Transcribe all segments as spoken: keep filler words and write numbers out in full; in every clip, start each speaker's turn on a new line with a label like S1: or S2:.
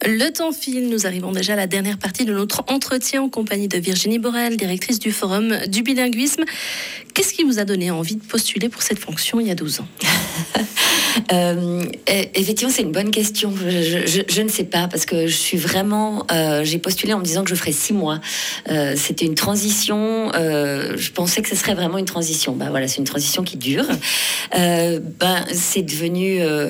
S1: Le temps file, nous arrivons déjà à la dernière partie de notre entretien en compagnie de Virginie Borel, directrice du Forum du bilinguisme. Qu'est-ce qui vous a donné envie de postuler pour cette fonction il y a douze ans ?
S2: Euh, effectivement, c'est une bonne question. Je, je, je ne sais pas parce que je suis vraiment. Euh, j'ai postulé en me disant que je ferais six mois. Euh, c'était une transition. Euh, je pensais que ce serait vraiment une transition. Ben voilà, c'est une transition qui dure. Euh, ben c'est devenu. Euh,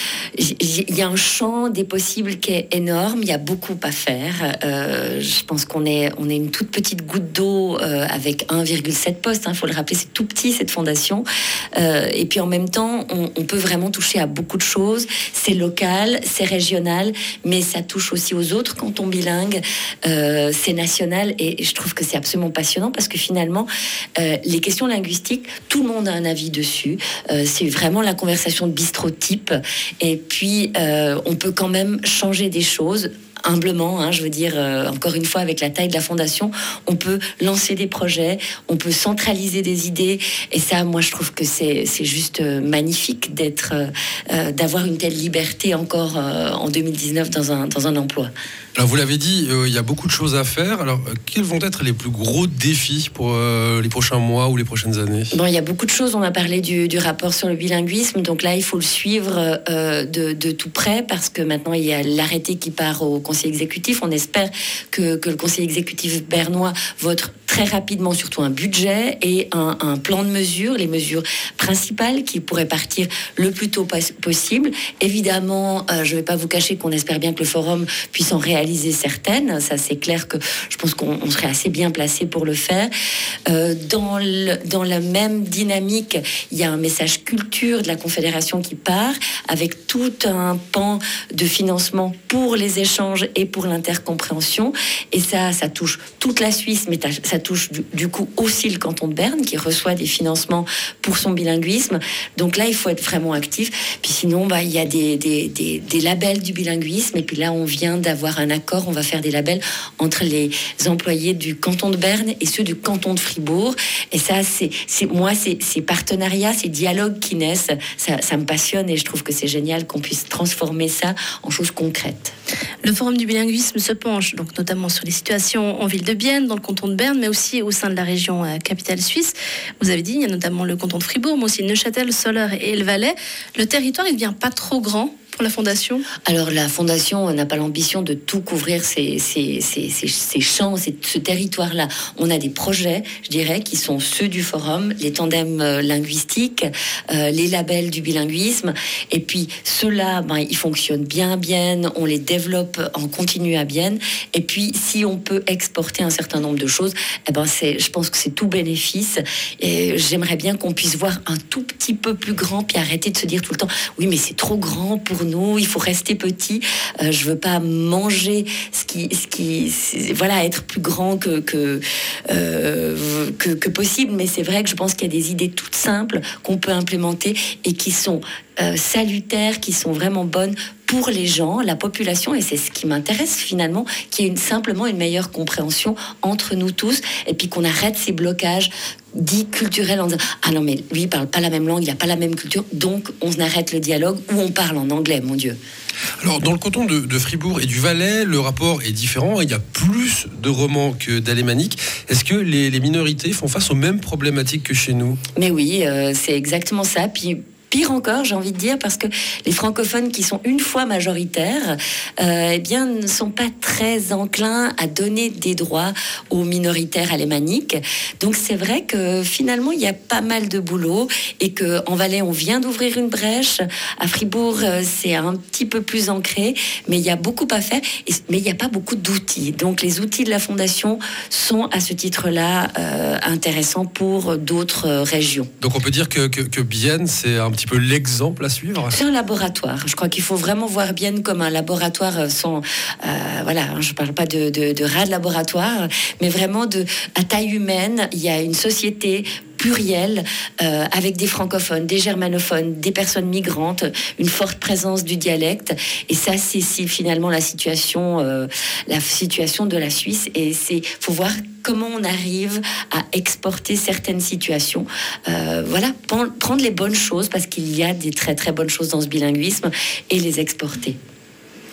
S2: il y a un champ des possibles qui est énorme. Il y a beaucoup à faire. Euh, je pense qu'on est on est une toute petite goutte d'eau euh, avec un virgule sept postes. Il hein, faut le rappeler, c'est tout petit cette fondation. Euh, et puis en même temps, on, on peut vraiment toucher à beaucoup de choses. C'est local, c'est régional, mais ça touche aussi aux autres cantons bilingues. Euh, c'est national et je trouve que c'est absolument passionnant parce que finalement, euh, les questions linguistiques, tout le monde a un avis dessus. Euh, c'est vraiment la conversation de bistrot type. Et puis, euh, on peut quand même changer des choses. Humblement, hein, je veux dire, euh, encore une fois, avec la taille de la fondation, on peut lancer des projets, on peut centraliser des idées, et ça, moi, je trouve que c'est, c'est juste euh, magnifique d'être, euh, d'avoir une telle liberté encore euh, en deux mille dix-neuf dans un, dans un emploi.
S3: Alors, vous l'avez dit, euh, il y a beaucoup de choses à faire. Alors, euh, quels vont être les plus gros défis pour euh, les prochains mois ou les prochaines années ?
S2: Bon, il y a beaucoup de choses. On a parlé du, du rapport sur le bilinguisme, donc là, il faut le suivre euh, de, de tout près, parce que maintenant, il y a l'arrêté qui part au conseil exécutif. On espère que, que le conseil exécutif bernois vote très rapidement, surtout un budget et un, un plan de mesures, les mesures principales qui pourraient partir le plus tôt possible. Évidemment, euh, je ne vais pas vous cacher qu'on espère bien que le forum puisse en réaliser certaines. Ça, c'est clair que je pense qu'on on serait assez bien placé pour le faire. Euh, dans, le, dans la même dynamique, il y a un message culture de la Confédération qui part, avec tout un pan de financement pour les échanges et pour l'intercompréhension. Et ça, ça touche toute la Suisse, mais ça touche du, du coup aussi le canton de Berne qui reçoit des financements pour son bilinguisme. Donc là, il faut être vraiment actif. Puis sinon, bah, il y a des, des, des, des labels du bilinguisme. Et puis là, on vient d'avoir un accord. On va faire des labels entre les employés du canton de Berne et ceux du canton de Fribourg. Et ça, c'est, c'est moi, c'est, ces partenariats, ces dialogues qui naissent, ça, ça me passionne et je trouve que c'est génial qu'on puisse transformer ça en choses concrètes.
S1: Le Forum du bilinguisme se penche donc notamment sur les situations en ville de Bienne, dans le canton de Berne, mais aussi au sein de la région euh, capitale suisse. Vous avez dit, il y a notamment le canton de Fribourg, mais aussi Neuchâtel, Soleure et le Valais. Le territoire, il ne devient pas trop grand pour la Fondation ?
S2: Alors, la Fondation n'a pas l'ambition de tout couvrir ces, ces, ces, ces, ces champs, ces, ce territoire-là. On a des projets, je dirais, qui sont ceux du Forum, les tandems euh, linguistiques, euh, les labels du bilinguisme. Et puis, ceux-là, ben, ils fonctionnent bien à Bienne, on les développe en continu à Bienne. Et puis, si on peut exporter un certain nombre de choses, eh ben, c'est, je pense que c'est tout bénéfice. Et j'aimerais bien qu'on puisse voir un tout petit peu plus grand, puis arrêter de se dire tout le temps, oui, mais c'est trop grand pour nous, il faut rester petit. Euh, je veux pas manger ce qui, ce qui, voilà, être plus grand que que, euh, que que possible. Mais c'est vrai que je pense qu'il y a des idées toutes simples qu'on peut implémenter et qui sont euh, salutaires, qui sont vraiment bonnes pour les gens, la population, et c'est ce qui m'intéresse finalement, qu'il y ait une, simplement une meilleure compréhension entre nous tous, et puis qu'on arrête ces blocages dits culturels en disant « Ah non, mais lui, il parle pas la même langue, il a pas la même culture, donc on arrête le dialogue ou on parle en anglais, mon Dieu ».
S3: Alors, dans le canton de, de Fribourg et du Valais, le rapport est différent. Il y a plus de romans que d'alémaniques. Est-ce que les, les minorités font face aux mêmes problématiques que chez nous ?
S2: Mais oui, euh, c'est exactement ça. Puis pire encore, j'ai envie de dire, parce que les francophones qui sont une fois majoritaires, euh, eh bien, ne sont pas très enclins à donner des droits aux minoritaires alémaniques. Donc c'est vrai que finalement, il y a pas mal de boulot et qu'en Valais, on vient d'ouvrir une brèche. À Fribourg, c'est un petit peu plus ancré, mais il y a beaucoup à faire, et, mais il n'y a pas beaucoup d'outils. Donc les outils de la Fondation sont à ce titre-là euh, intéressants pour d'autres euh, régions.
S3: Donc on peut dire que, que, que Bienne, c'est un petit peu l'exemple à suivre.
S2: C'est un laboratoire. Je crois qu'il faut vraiment voir Bienne comme un laboratoire sans, euh, voilà, je ne parle pas de, de, de rat de laboratoire, mais vraiment de, à taille humaine. Il y a une société plurielle, euh, avec des francophones, des germanophones, des personnes migrantes, une forte présence du dialecte. Et ça, c'est, c'est finalement la situation, euh, la situation de la Suisse. Et c'est, faut voir comment on arrive à exporter certaines situations. Euh, voilà, prendre les bonnes choses, parce qu'il y a des très très bonnes choses dans ce bilinguisme, et les exporter.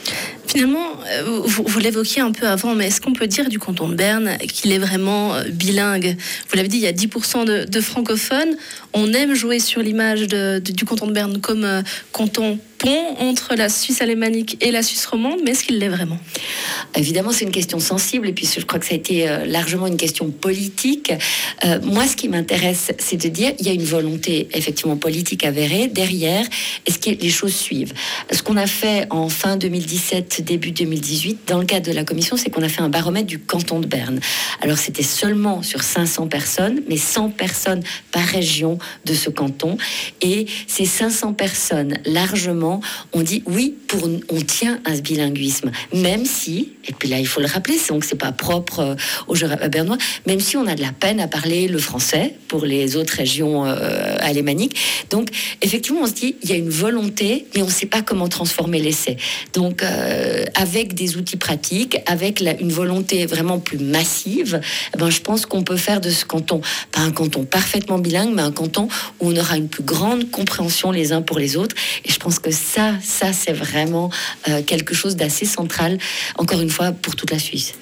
S1: Finalement, vous, vous l'évoquiez un peu avant, mais est-ce qu'on peut dire du canton de Berne qu'il est vraiment bilingue? Vous l'avez dit, il y a dix pour cent de, de francophones. On aime jouer sur l'image de, de, du canton de Berne comme euh, canton pont entre la Suisse alémanique et la Suisse romande, mais est-ce qu'il l'est vraiment?
S2: Évidemment, c'est une question sensible, et puis je crois que ça a été euh, largement une question politique. Euh, moi, ce qui m'intéresse, c'est de dire il y a une volonté effectivement politique avérée derrière. Est-ce que les choses suivent? Ce qu'on a fait en fin deux mille dix-sept, début deux mille dix-huit, dans le cadre de la commission, c'est qu'on a fait un baromètre du canton de Berne. Alors, c'était seulement sur cinq cents personnes, mais cent personnes par région de ce canton. Et ces cinq cents personnes, largement, on dit oui, pour, on tient à ce bilinguisme, même si, et puis là il faut le rappeler, c'est donc c'est pas propre aux bernois, même si on a de la peine à parler le français pour les autres régions euh, alémaniques. Donc effectivement on se dit il y a une volonté, mais on ne sait pas comment transformer l'essai. Donc euh, avec des outils pratiques, avec la, une volonté vraiment plus massive, eh ben, je pense qu'on peut faire de ce canton, pas un canton parfaitement bilingue, mais un canton où on aura une plus grande compréhension les uns pour les autres. Et je pense que ça, ça c'est vraiment euh, quelque chose d'assez central, encore une fois, pour toute la Suisse.